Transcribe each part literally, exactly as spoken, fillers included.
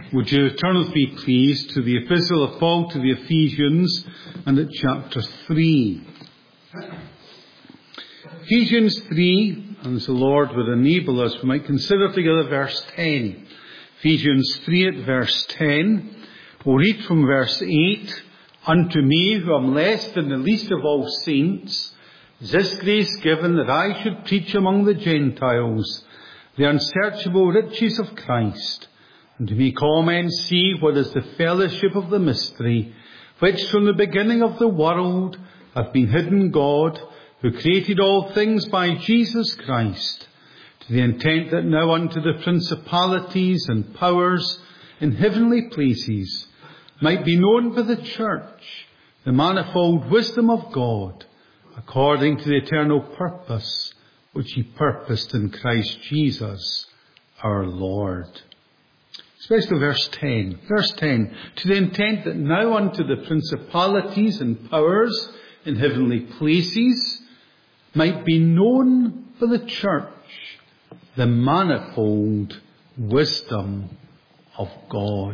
Would you turn with me, please, to the Epistle of Paul to the Ephesians and at chapter three. Ephesians three, and as the Lord would enable us, we might consider together verse ten. Ephesians three at verse ten. We'll read from verse eight. Unto me, who am less than the least of all saints, is this grace given that I should preach among the Gentiles the unsearchable riches of Christ, and to make all men see what is the fellowship of the mystery, which from the beginning of the world hath been hidden God, who created all things by Jesus Christ, to the intent that now unto the principalities and powers in heavenly places might be known by the church the manifold wisdom of God, according to the eternal purpose which he purposed in Christ Jesus our Lord. Especially verse ten. Verse ten. To the intent that now unto the principalities and powers in heavenly places might be known by the church the manifold wisdom of God.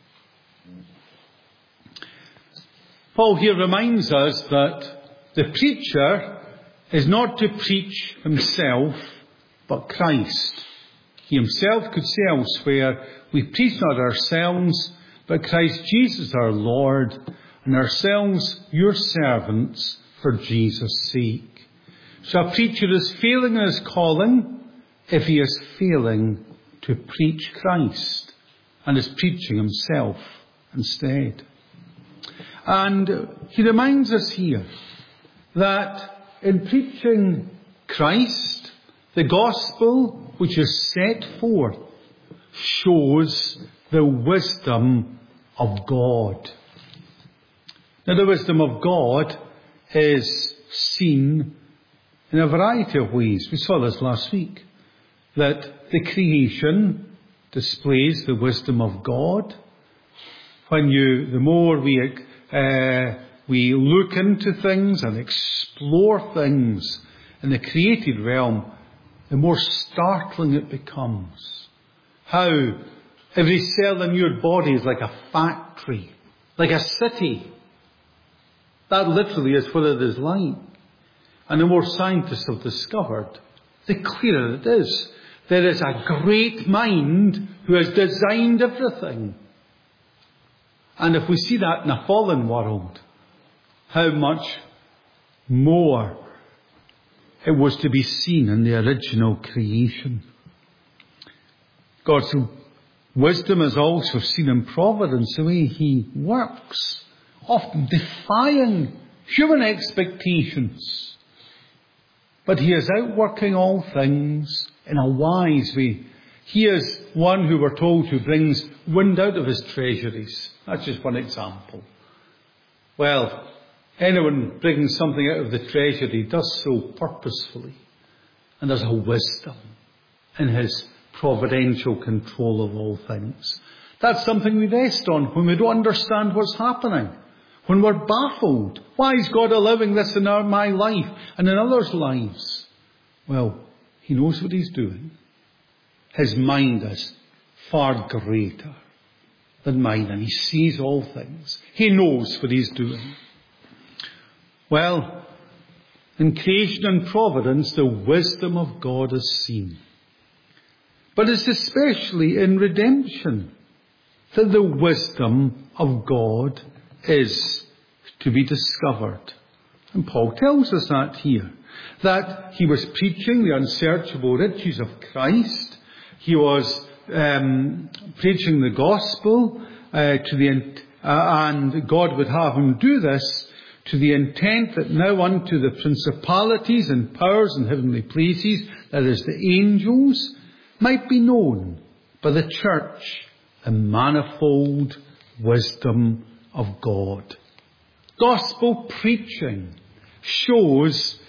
Paul here reminds us that the preacher is not to preach himself, but Christ. He himself could say elsewhere, we preach not ourselves, but Christ Jesus our Lord, and ourselves your servants for Jesus' sake. So a preacher is failing in his calling if he is failing to preach Christ and is preaching himself instead. And he reminds us here that in preaching Christ, the gospel which is set forth shows the wisdom of God. Now, the wisdom of God is seen in a variety of ways. We saw this last week, that the creation displays the wisdom of God. When you, the more we uh, we look into things and explore things in the created realm, the more startling it becomes. How every cell in your body is like a factory, like a city. That literally is what it is like. And the more scientists have discovered, the clearer it is. There is a great mind who has designed everything. And if we see that in a fallen world, how much more it was to be seen in the original creation. God's wisdom is also seen in providence, the way he works, often defying human expectations. But he is outworking all things in a wise way. He is one who we're told who brings wind out of his treasuries. That's just one example. Well, anyone bringing something out of the treasury does so purposefully. And there's a wisdom in his providential control of all things. That's something we rest on when we don't understand what's happening. When we're baffled. Why is God allowing this in our, my life and in others' lives? Well, he knows what he's doing. His mind is far greater than mine, and he sees all things. He knows what he's doing. Well, in creation and providence, the wisdom of God is seen. But it's especially in redemption that the wisdom of God is to be discovered. And Paul tells us that here, that he was preaching the unsearchable riches of Christ. He was um, preaching the gospel uh, to the uh, and God would have him do this to the intent that now unto the principalities and powers in heavenly places, that is the angels, might be known by the church the manifold wisdom of God. Gospel preaching shows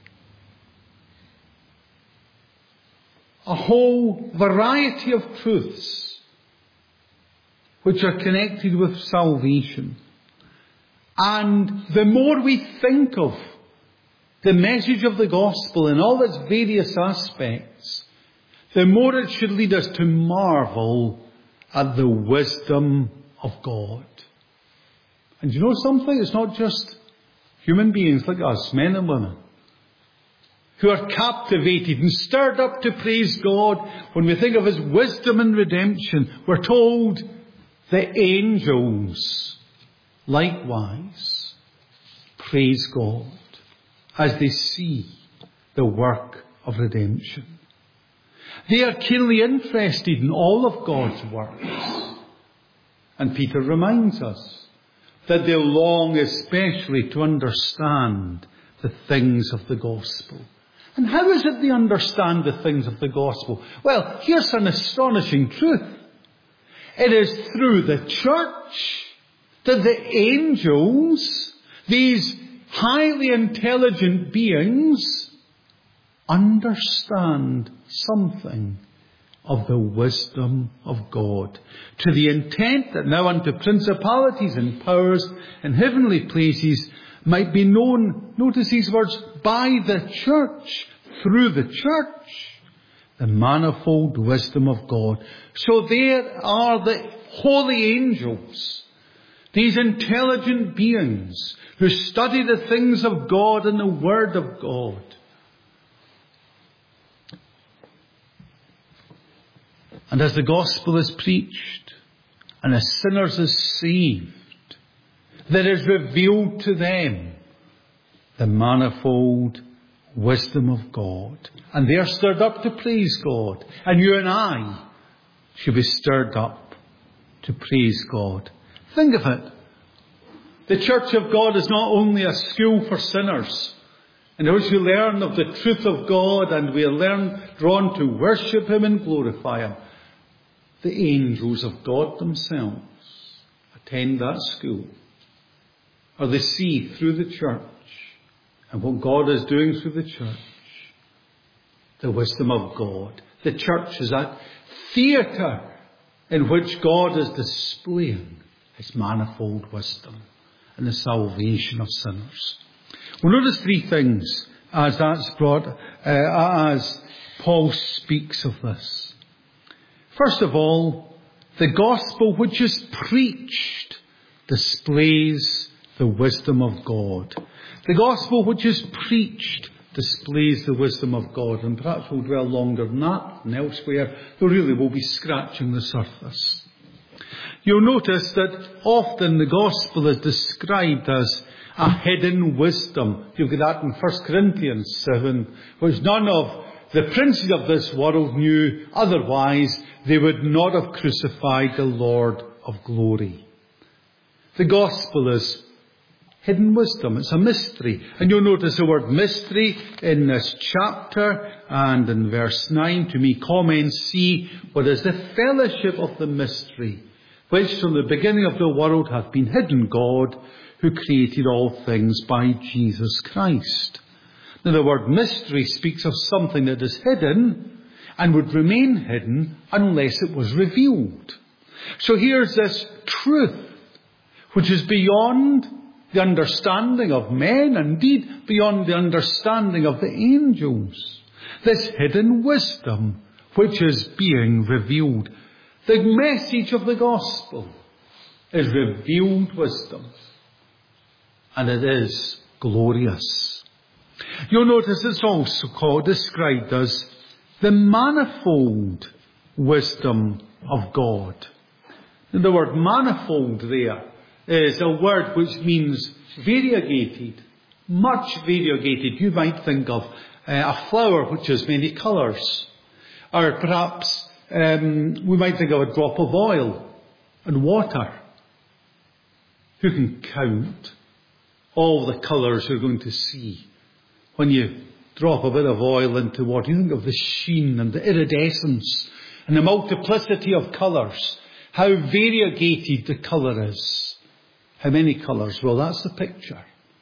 a whole variety of truths which are connected with salvation. And the more we think of the message of the gospel in all its various aspects, the more it should lead us to marvel at the wisdom of God. And you know something? It's not just human beings like us, men and women, who are captivated and stirred up to praise God when we think of His wisdom and redemption. We're told the angels likewise praise God as they see the work of redemption. They are keenly interested in all of God's works. And Peter reminds us that they long especially to understand the things of the gospel. And how is it they understand the things of the gospel? Well, here's an astonishing truth. It is through the church that the angels, these highly intelligent beings, understand something of the wisdom of God, to the intent that now unto principalities and powers in heavenly places might be known, notice these words, by the church, through the church, the manifold wisdom of God. So there are the holy angels, these intelligent beings who study the things of God and the Word of God. And as the gospel is preached, and as sinners are saved, there is revealed to them the manifold wisdom of God. And they are stirred up to praise God. And you and I should be stirred up to praise God. Think of it. The Church of God is not only a school for sinners, in which we learn of the truth of God and we are learn, drawn to worship Him and glorify Him. The angels of God themselves attend that school, or they see through the church and what God is doing through the church, the wisdom of God. The church is that theatre in which God is displaying His manifold wisdom and the salvation of sinners. We'll notice three things as that's brought, uh, as Paul speaks of this. First of all, the gospel which is preached displays the wisdom of God. The gospel which is preached displays the wisdom of God. And perhaps we'll dwell longer than that and elsewhere, though really we'll be scratching the surface. You'll notice that often the gospel is described as a hidden wisdom. You'll get that in First Corinthians seven, which none of the princes of this world knew, otherwise they would not have crucified the Lord of glory. The gospel is hidden wisdom. It's a mystery. And you'll notice the word mystery in this chapter and in verse nine. To me, comment, see what is the fellowship of the mystery, which from the beginning of the world hath been hidden God, who created all things by Jesus Christ. Now the word mystery speaks of something that is hidden and would remain hidden unless it was revealed. So here's this truth which is beyond the understanding of men, indeed beyond the understanding of the angels. This hidden wisdom which is being revealed. The message of the gospel is revealed wisdom, and it is glorious. You'll notice it's also called, described as the manifold wisdom of God. And the word manifold there is a word which means variegated, much variegated. You might think of uh, a flower which has many colours. Or perhaps um, we might think of a drop of oil and water. Who can count all the colours you're going to see when you drop a bit of oil into water? You think of the sheen and the iridescence and the multiplicity of colours. How variegated the colour is. How many colours? Well, that's the picture.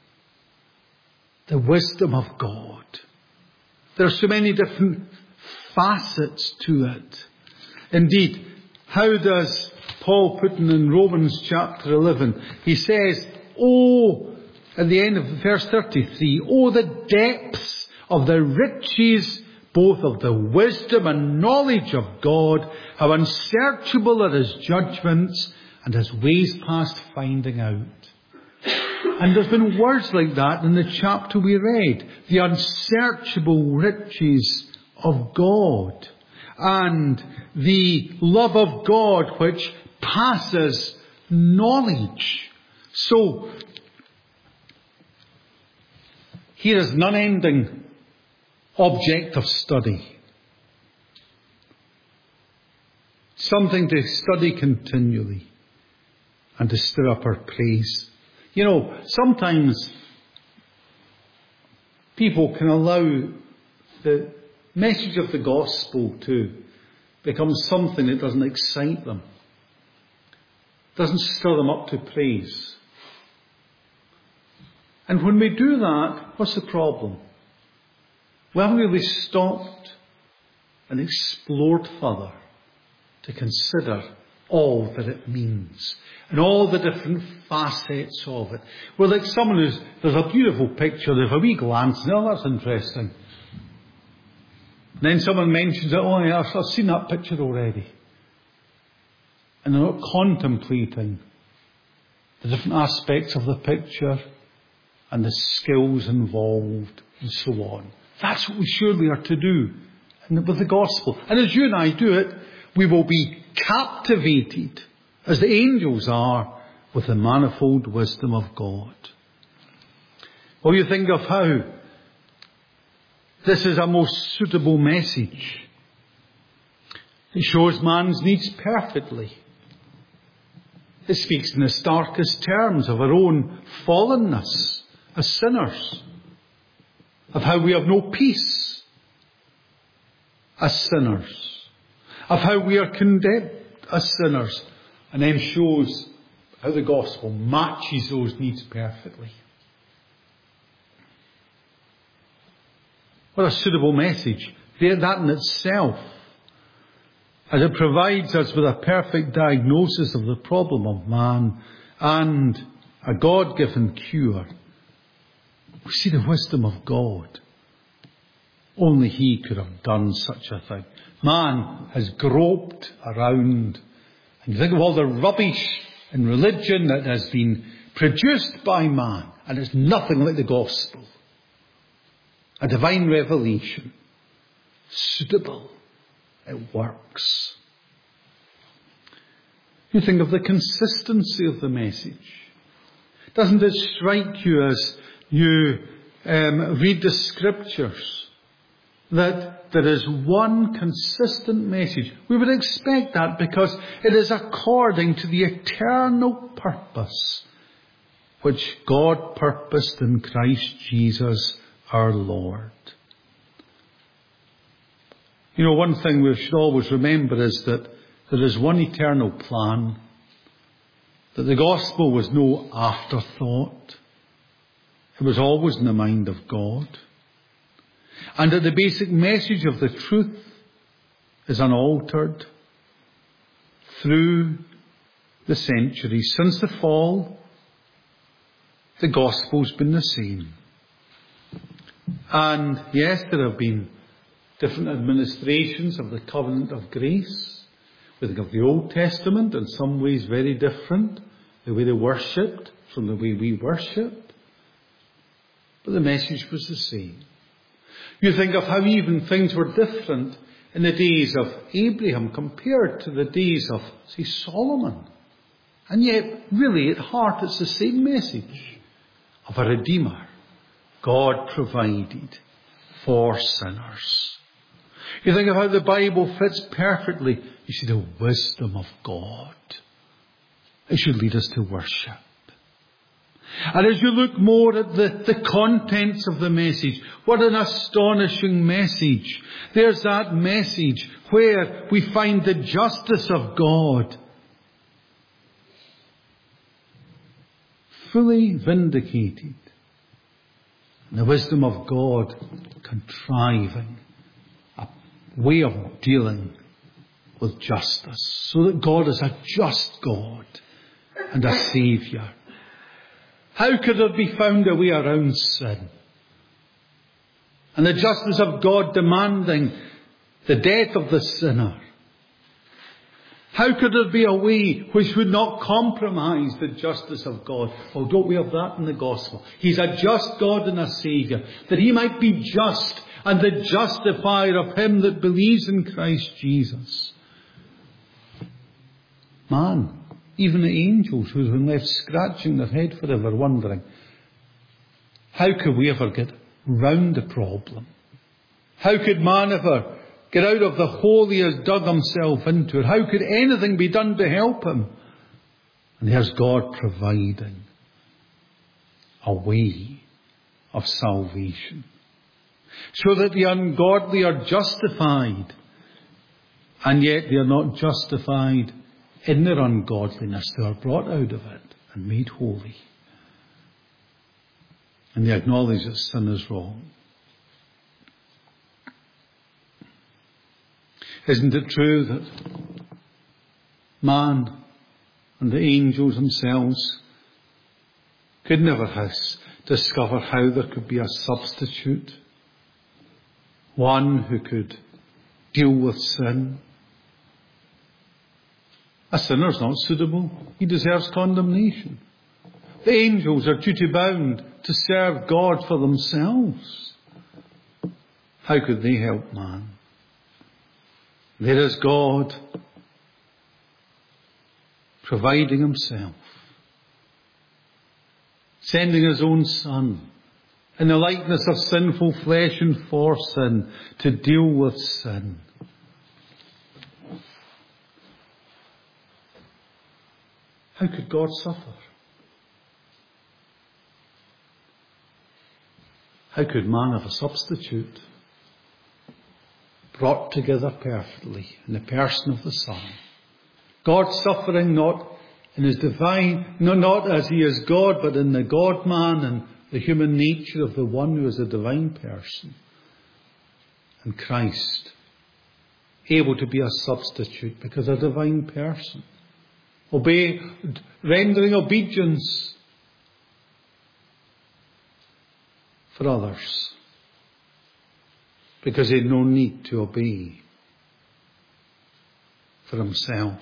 The wisdom of God. There are so many different facets to it. Indeed, how does Paul put in, in Romans chapter eleven? He says, oh, at the end of verse thirty-three, oh, the depths of the riches, both of the wisdom and knowledge of God, how unsearchable are his judgments and his ways past finding out. And there's been words like that in the chapter we read. The unsearchable riches of God. And the love of God which passes knowledge. So, here is an unending object of study. Something to study continually and to stir up our praise. You know, sometimes people can allow the message of the gospel to become something that doesn't excite them, doesn't stir them up to praise. And when we do that, what's the problem? We haven't really stopped and explored further to consider all that it means and all the different facets of it. We're like someone who's, there's a beautiful picture, there's a wee glance, and oh, that's interesting. And then someone mentions it, oh yeah, I've seen that picture already. And they're not contemplating the different aspects of the picture and the skills involved and so on. That's what we surely are to do with the gospel. And as you and I do it, we will be captivated, as the angels are, with the manifold wisdom of God. Well, you think of how this is a most suitable message. It shows man's needs perfectly. It speaks in the starkest terms of our own fallenness as sinners, of how we have no peace as sinners, of how we are condemned as sinners, and then shows how the gospel matches those needs perfectly. What a suitable message. That in itself, as it provides us with a perfect diagnosis of the problem of man and a God-given cure. We see the wisdom of God. Only he could have done such a thing. Man has groped around. And you think of all the rubbish in religion that has been produced by man. And it's nothing like the gospel. A divine revelation. Suitable. It works. You think of the consistency of the message. Doesn't it strike you as you um, read the scriptures that there is one consistent message? We would expect that because it is according to the eternal purpose which God purposed in Christ Jesus our Lord. You know, one thing we should always remember is that there is one eternal plan, that the gospel was no afterthought. It was always in the mind of God. And that the basic message of the truth is unaltered through the centuries. Since the fall, the gospel's been the same. And yes, there have been different administrations of the covenant of grace. We think of the Old Testament, in some ways very different, the way they worshipped from the way we worship. But the message was the same. You think of how even things were different in the days of Abraham compared to the days of, say, Solomon. And yet, really, at heart, it's the same message of a Redeemer God provided for sinners. You think of how the Bible fits perfectly. You see the wisdom of God. It should lead us to worship. And as you look more at the, the contents of the message, what an astonishing message. There's that message where we find the justice of God fully vindicated. And the wisdom of God contriving a way of dealing with justice. So that God is a just God and a Saviour. How could there be found a way around sin? and the justice of God demanding the death of the sinner. How could there be a way which would not compromise the justice of God? Oh, don't we have that in the gospel? He's a just God and a Saviour, that he might be just and the justifier of him that believes in Christ Jesus. Man, even the angels who have been left scratching their head forever, wondering, how could we ever get round the problem? How could man ever get out of the hole he has dug himself into it? How could anything be done to help him? And there's God providing a way of salvation, so that the ungodly are justified, and yet they are not justified in their ungodliness. They are brought out of it and made holy. And they acknowledge that sin is wrong. Isn't it true that man and the angels themselves could never has discover how there could be a substitute? One who could deal with sin. A sinner's not suitable. He deserves condemnation. The angels are duty bound to serve God for themselves. How could they help man? There is God providing himself, sending his own Son in the likeness of sinful flesh and for sin to deal with sin. How could God suffer? How could man have a substitute brought together perfectly in the person of the Son? God suffering not in his divine, no, not as he is God, but in the God-man and the human nature of the one who is a divine person. And Christ, able to be a substitute because a divine person, obey, rendering obedience for others, because he had no need to obey for himself.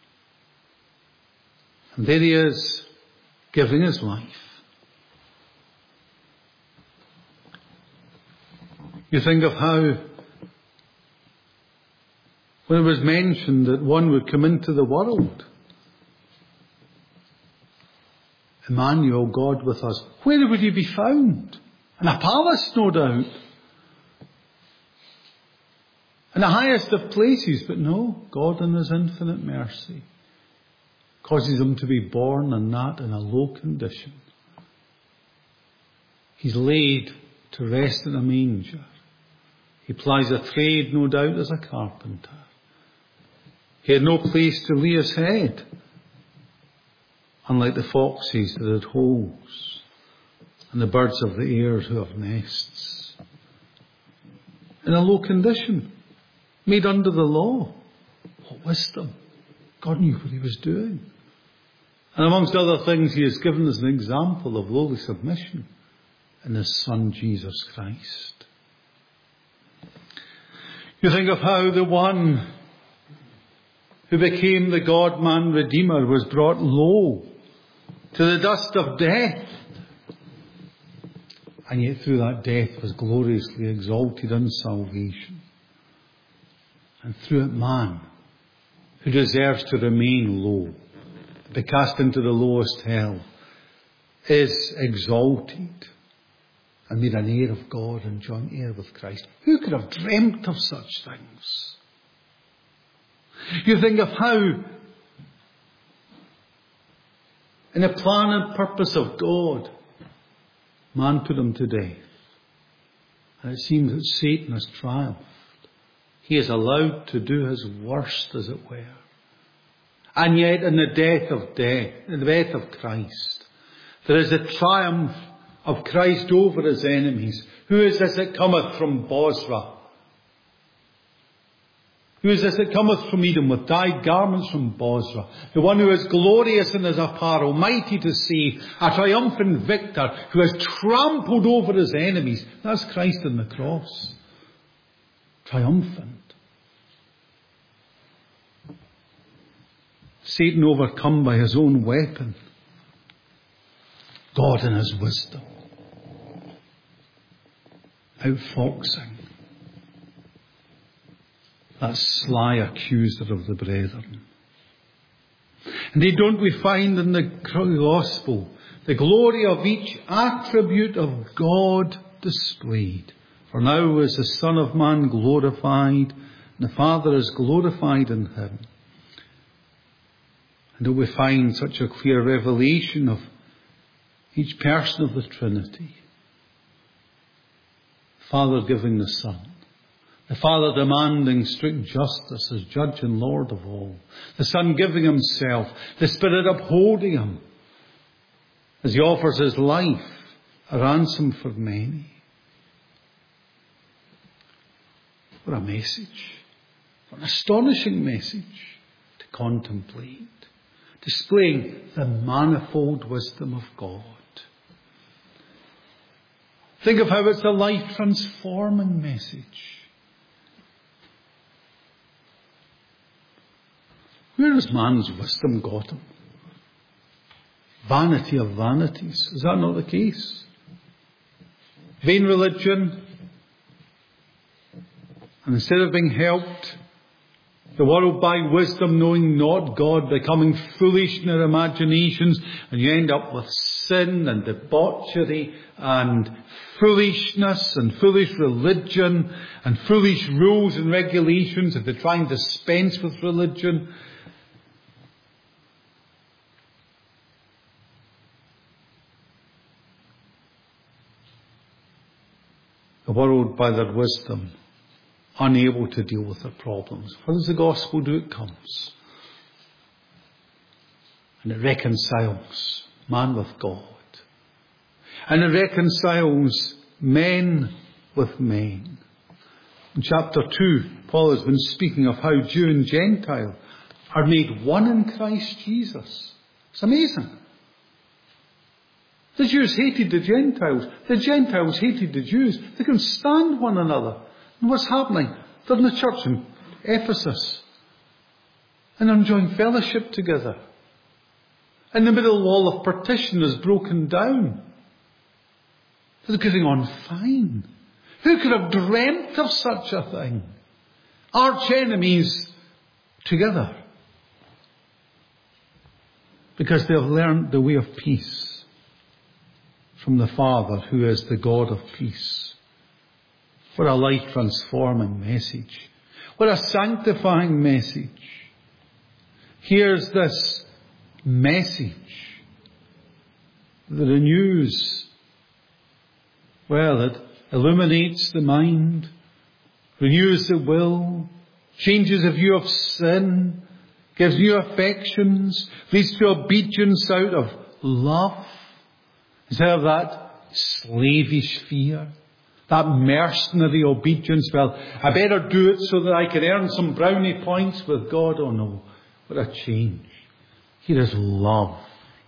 And there he is, giving his life. You think of how, when it was mentioned that one would come into the world, Emmanuel, God with us, where would he be found? In a palace, no doubt. In the highest of places, but no, God in his infinite mercy causes him to be born in that in a low condition. He's laid to rest in a manger. He plies a trade, no doubt, as a carpenter. He had no place to lay his head, unlike the foxes that had holes, and the birds of the air who have nests. In a low condition, made under the law. What wisdom! God knew what he was doing. And amongst other things, he has given us an example of lowly submission in his Son, Jesus Christ. You think of how the one who became the God-man Redeemer was brought low to the dust of death, and yet through that death was gloriously exalted in salvation. And through it man, who deserves to remain low, to be cast into the lowest hell, is exalted and made an heir of God and joint heir with Christ. Who could have dreamt of such things? You think of how, in the plan and purpose of God, man put him to death. And it seems that Satan has triumphed. He is allowed to do his worst, as it were. And yet in the death of death, in the death of Christ, there is a triumph of Christ over his enemies. Who is this that cometh from Bozrah? Who is this that cometh from Edom with dyed garments from Bozrah? The one who is glorious in his apparel, mighty to save, a triumphant victor, who has trampled over his enemies. That's Christ on the cross. Triumphant. Satan overcome by his own weapon. God in his wisdom. Outfoxing that sly accuser of the brethren. Indeed, don't we find in the gospel the glory of each attribute of God displayed? For now is the Son of Man glorified, and the Father is glorified in him. And do we find such a clear revelation of each person of the Trinity? Father giving the Son. The Father demanding strict justice as judge and Lord of all. The Son giving himself. The Spirit upholding him as he offers his life, a ransom for many. What a message. What an astonishing message to contemplate. Displaying the manifold wisdom of God. Think of how it's a life-transforming message. Where has man's wisdom got him? Vanity of vanities. Is that not the case? Vain religion. And instead of being helped, the world by wisdom knowing not God, becoming foolish in their imaginations, and you end up with sin and debauchery and foolishness and foolish religion and foolish rules and regulations if they try and dispense with religion. The world by their wisdom unable to deal with their problems. What does the gospel do? It comes. And it reconciles man with God. And it reconciles men with men. In chapter two, Paul has been speaking of how Jew and Gentile are made one in Christ Jesus. It's amazing. The Jews hated the Gentiles. The Gentiles hated the Jews. They couldn't stand one another. And what's happening? They're in the church in Ephesus. And they're enjoying fellowship together. And the middle wall of partition is broken down. They're getting on fine. Who could have dreamt of such a thing? Arch enemies together. Because they have learned the way of peace from the Father, who is the God of peace. What a life-transforming message. What a sanctifying message. Here's this message that renews. Well, it illuminates the mind, renews the will, changes a view of sin, gives new affections, leads to obedience out of love, instead of that slavish fear. That mercenary obedience, well, I better do it so that I can earn some brownie points with God. Oh no, what a change. Here is love.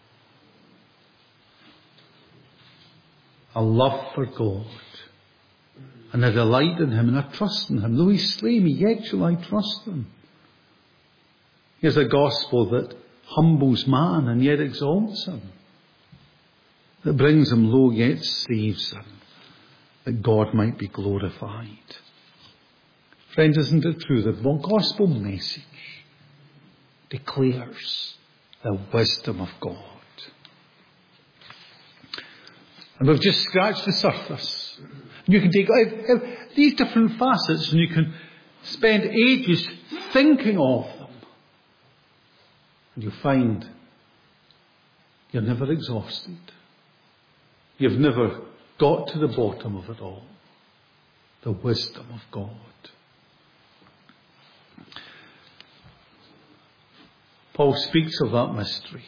A love for God. And a delight in him and a trust in him. Though he slay me, yet shall I trust him. Here's a gospel that humbles man and yet exalts him. That brings him low yet saves him. That God might be glorified. Friends, isn't it true that the gospel message declares the wisdom of God? And we've just scratched the surface. And you can take these different facets and you can spend ages thinking of them. And you'll find you're never exhausted. You've never got to the bottom of it all. The wisdom of God. Paul speaks of that mystery.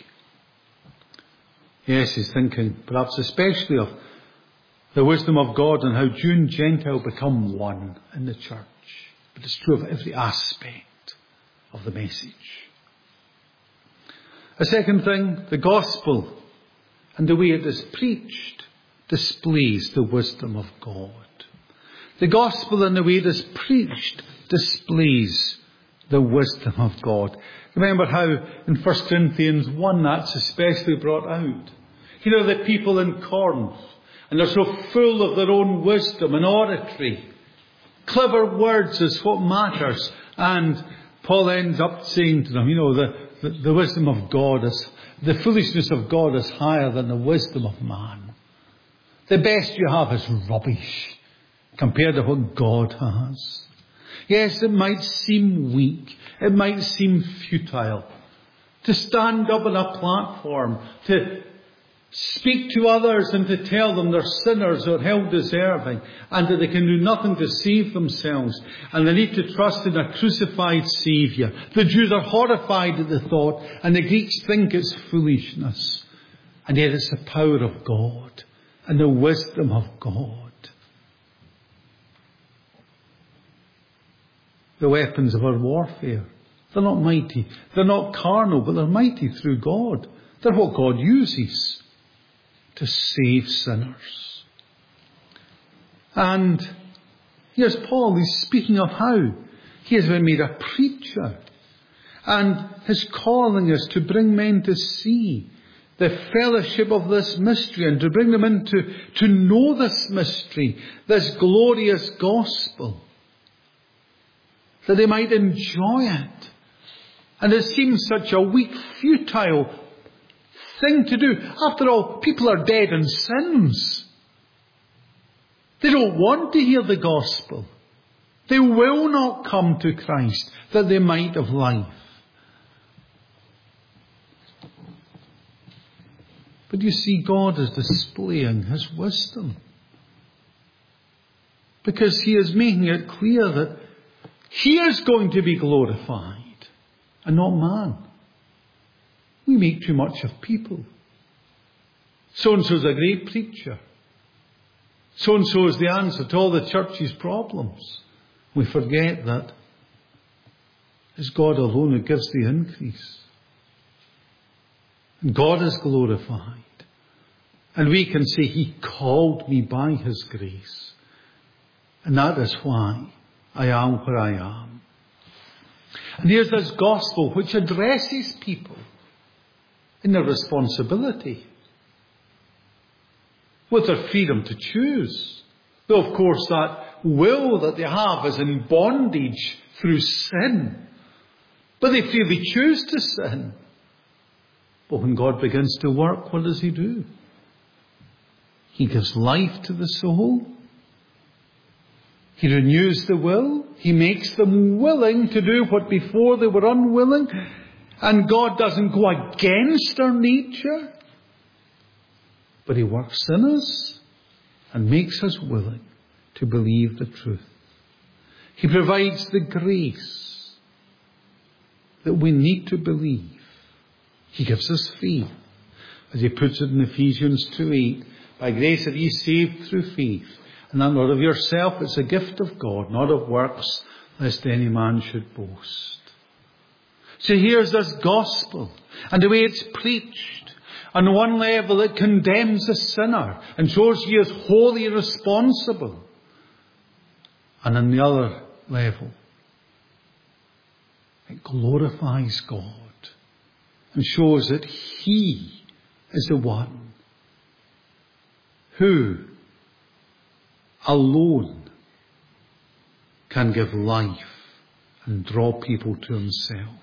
Yes, he's thinking perhaps especially of the wisdom of God and how Jew and Gentile become one in the church. but it's true of every aspect of the message. A second thing, the gospel and the way it is preached displays the wisdom of God. The gospel and the way it is preached displays the wisdom of God. Remember how in First Corinthians one that's especially brought out. You know, the people in Corinth, and they're so full of their own wisdom and oratory. Clever words is what matters. And Paul ends up saying to them, you know, the, the, the wisdom of God is, the foolishness of God is higher than the wisdom of man. The best you have is rubbish compared to what God has. Yes, it might seem weak. It might seem futile to stand up on a platform, to speak to others and to tell them they're sinners or hell deserving and that they can do nothing to save themselves and they need to trust in a crucified Saviour. The Jews are horrified at the thought and the Greeks think it's foolishness. And yet it's the power of God and the wisdom of God. The weapons of our warfare, they're not mighty. They're not carnal, but they're mighty through God. They're what God uses to save sinners. And here's Paul, he's speaking of how he has been made a preacher. And his calling is to bring men to see the fellowship of this mystery and to bring them into to know this mystery, this glorious gospel, that they might enjoy it. And it seems such a weak, futile thing to do. After all, people are dead in sins. They don't want to hear the gospel. They will not come to Christ that they might have life. But you see, God is displaying his wisdom. Because he is making it clear that he is going to be glorified and not man. We make too much of people. So-and-so is a great preacher. So-and-so is the answer to all the church's problems. We forget that it's God alone who gives the increase. And God is glorified. And we can say, he called me by his grace. And that is why I am where I am. And here's this gospel which addresses people in their responsibility, with their freedom to choose. Though, of course, that will that they have is in bondage through sin. But they freely choose to sin. But when God begins to work, what does he do? He gives life to the soul. He renews the will. He makes them willing to do what before they were unwilling. And God doesn't go against our nature, but he works in us and makes us willing to believe the truth. He provides the grace that we need to believe. He gives us faith. As he puts it in Ephesians two eight, by grace are ye saved through faith, and that not of yourself, it's a gift of God, not of works, lest any man should boast. So here's this gospel, and the way it's preached. On one level it condemns the sinner and shows he is wholly responsible. And on the other level, it glorifies God and shows that he is the one who alone can give life and draw people to himself.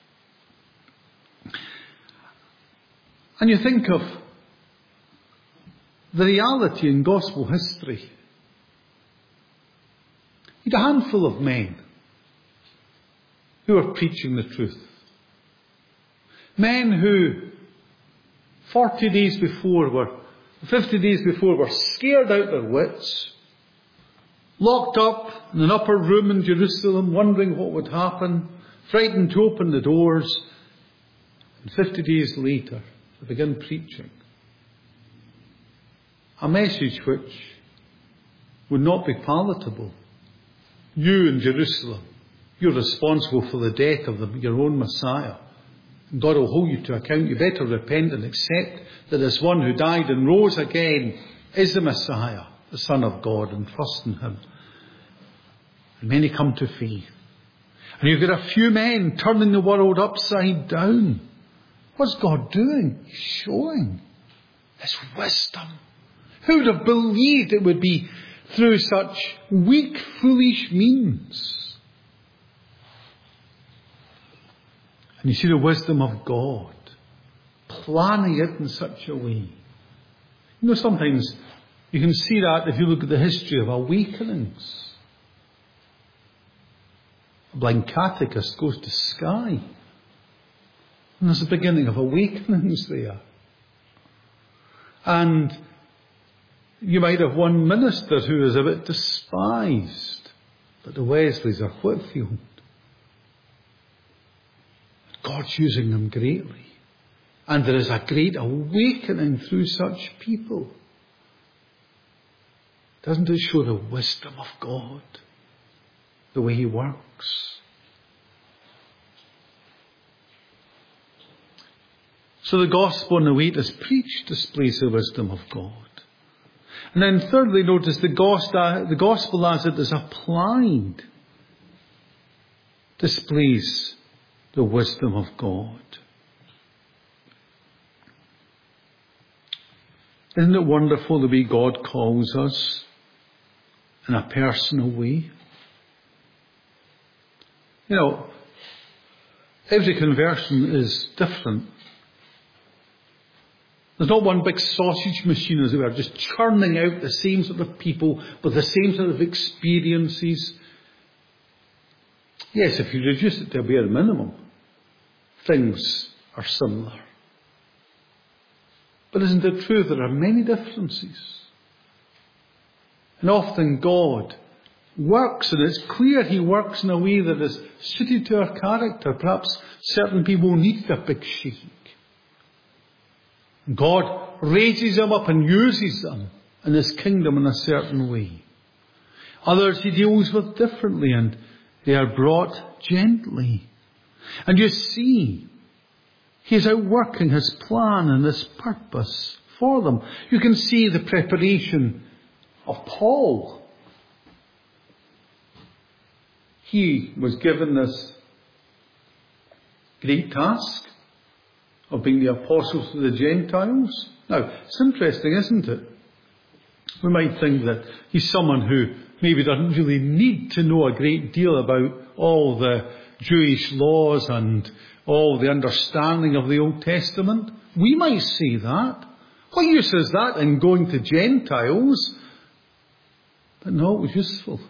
And you think of the reality in gospel history. You had a handful of men who were preaching the truth. Men who forty days before were, fifty days before were scared out their wits, locked up in an upper room in Jerusalem, wondering what would happen, frightened to open the doors. And fifty days later, they begin preaching a message which would not be palatable You in Jerusalem, you're responsible for the death of the, your own Messiah. And God will hold you to account. You better repent and accept that this one who died and rose again is the Messiah, the Son of God, and trust in him. And many come to faith. And you've got a few men turning the world upside down. What's God doing? He's showing His wisdom. Who would have believed it would be through such weak, foolish means? And you see the wisdom of God, planning it in such a way. You know, sometimes you can see that if you look at the history of awakenings. A blind catechist goes to Skye. And there's the beginning of awakenings there. And you might have one minister who is a bit despised. But the Wesleys are Whitfield. God's using them greatly. And there is a great awakening through such people. Doesn't it show the wisdom of God? The way He works. So the gospel in the way it is preached displays the wisdom of God. And then thirdly, notice the gospel, the gospel as it is applied displays the wisdom of God. Isn't it wonderful the way God calls us in a personal way? You know, every conversion is different. There's not one big sausage machine, as it were, just churning out the same sort of people with the same sort of experiences. Yes, if you reduce it to a bare minimum, things are similar. But isn't it true there are many differences? And often God works, and it's clear He works in a way that is suited to our character. Perhaps certain people need a big shake. God raises them up and uses them in His kingdom in a certain way. Others He deals with differently, and they are brought gently. And you see, He is outworking His plan and His purpose for them. You can see the preparation of Paul. He was given this great task of being the apostle to the Gentiles. Now, it's interesting, isn't it? We might think that he's someone who maybe doesn't really need to know a great deal about all the Jewish laws and all the understanding of the Old Testament. We might say that. What use is that in going to Gentiles? But no, it was useful.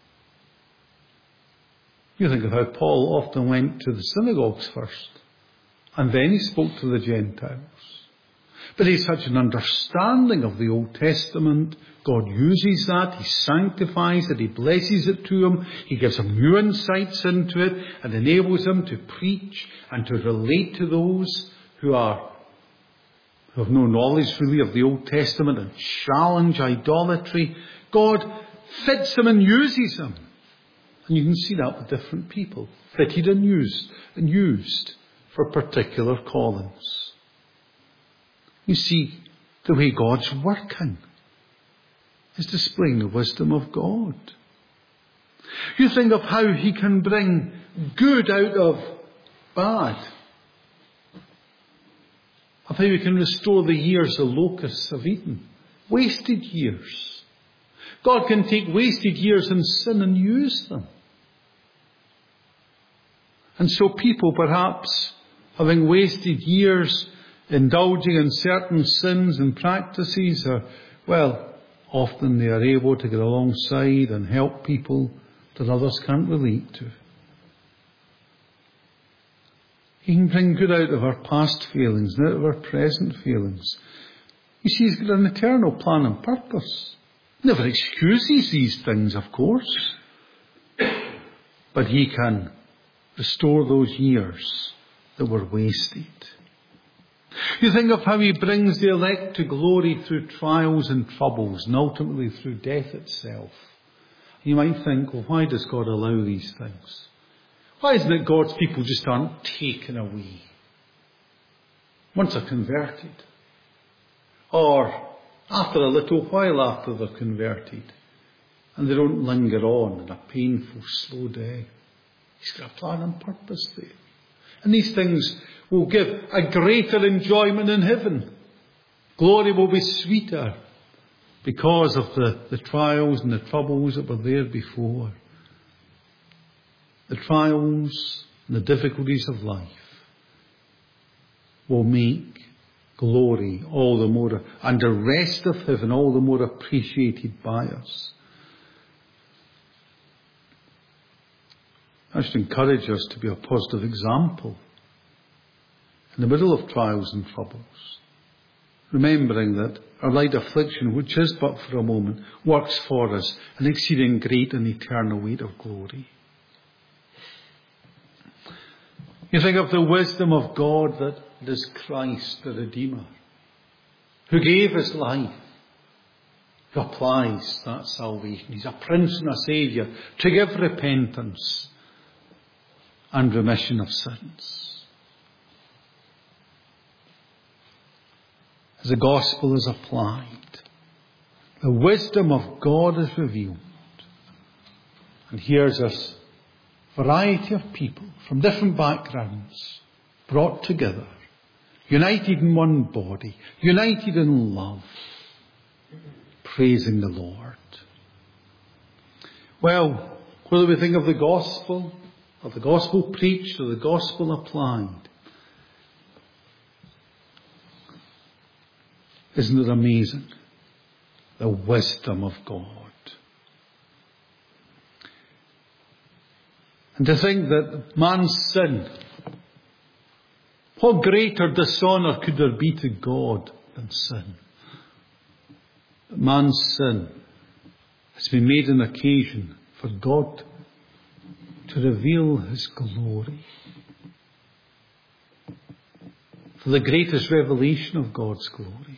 You think of how Paul often went to the synagogues first, and then he spoke to the Gentiles. But he has such an understanding of the Old Testament. God uses that. He sanctifies it. He blesses it to him. He gives him new insights into it and enables him to preach and to relate to those who are who have no knowledge really of the Old Testament and challenge idolatry. God fits him and uses him. And you can see that with different people. Fitted and used and used for particular callings. You see, the way God's working is displaying the wisdom of God. You think of how He can bring good out of bad. Of how He can restore the years the locusts have eaten. Wasted years. God can take wasted years in sin and use them. And so people perhaps having wasted years indulging in certain sins and practices, are, well, often they are able to get alongside and help people that others can't relate to. He can bring good out of our past failings and out of our present failings. You see, He's got an eternal plan and purpose. Never excuses these things, of course. But He can restore those years that were wasted. You think of how He brings the elect to glory through trials and troubles and ultimately through death itself. You might think, well, why does God allow these things? Why isn't it God's people just aren't taken away once they're converted? Or after a little while after they're converted, and they don't linger on in a painful, slow death. He's got a plan and purpose there. And these things will give a greater enjoyment in heaven. Glory will be sweeter because of the, the trials and the troubles that were there before. The trials and the difficulties of life will make glory all the more, and the rest of heaven all the more appreciated by us. I should encourage us to be a positive example in the middle of trials and troubles, remembering that our light affliction, which is but for a moment, works for us an exceeding great and eternal weight of glory. You think of the wisdom of God, that it is Christ the Redeemer, who gave his life, who applies that salvation. He's a Prince and a Saviour to give repentance and remission of sins. As the gospel is applied, the wisdom of God is revealed. And here's this variety of people from different backgrounds brought together, united in one body, united in love, praising the Lord. Well, whether we think of the gospel, of the gospel preached, or the gospel applied, isn't it amazing? The wisdom of God. And to think that man's sin, what greater dishonour could there be to God than sin? That man's sin has been made an occasion for God to reveal his glory. For the greatest revelation of God's glory.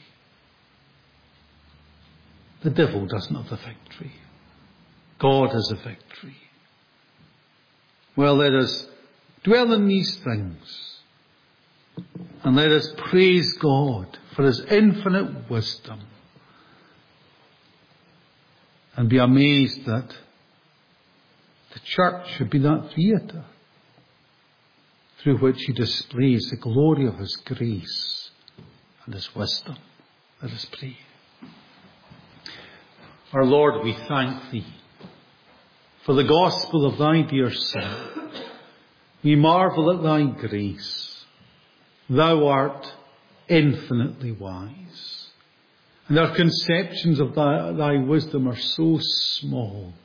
The devil doesn't have the victory. God has the victory. Well, let us dwell in these things, and let us praise God for his infinite wisdom, and be amazed that the church should be that theatre through which he displays the glory of his grace and his wisdom. Let us pray. Our Lord, we thank thee for the gospel of thy dear Son. We marvel at thy grace. Thou art infinitely wise, and our conceptions of thy, thy wisdom are so small.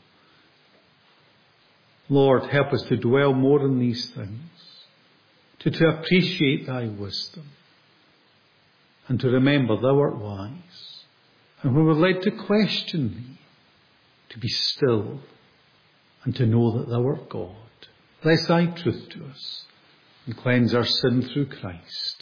Lord, help us to dwell more in these things, to, to appreciate thy wisdom, and to remember thou art wise. And when we're led to question thee, to be still, and to know that thou art God. Bless thy truth to us, and cleanse our sin through Christ.